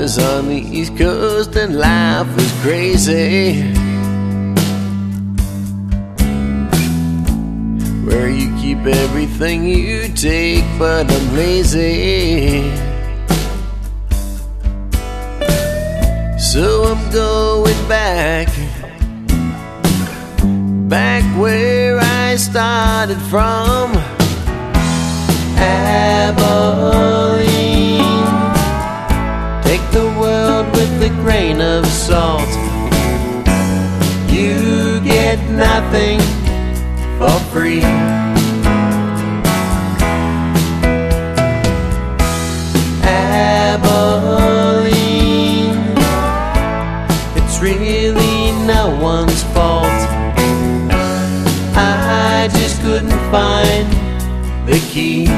was on the East Coast and life was crazy, where you keep everything you take, but I'm lazy. So I'm going back where I started from, Abilene. Take the world with a grain of salt. You get nothing for free. Abilene, it's really no one's fault. I just couldn't find the key.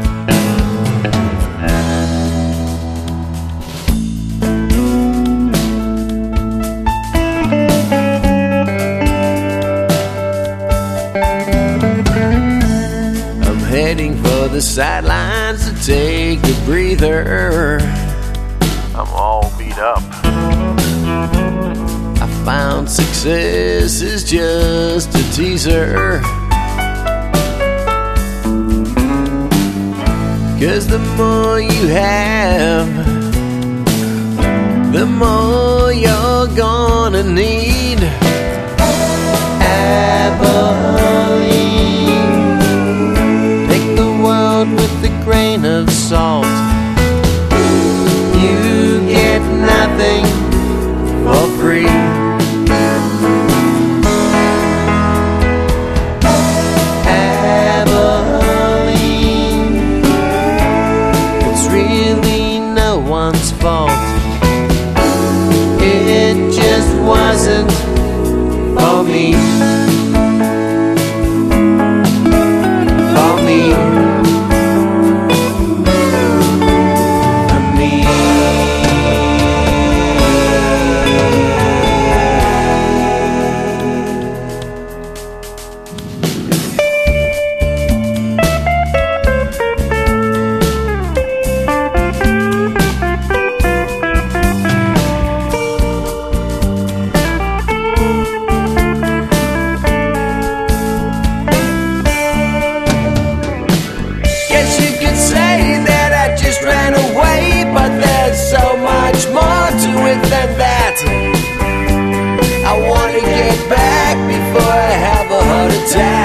I'm heading for the sidelines to take a breather. I'm all beat up. I found success is just a teaser, 'cause the more you have, the more you're gonna need. Abilene, take the world with a grain of salt. You get nothing for free. Abilene, it's really no one's fault. It just wasn't for me. For me. For me. So much more to it than that. I wanna get back before I have a heart attack.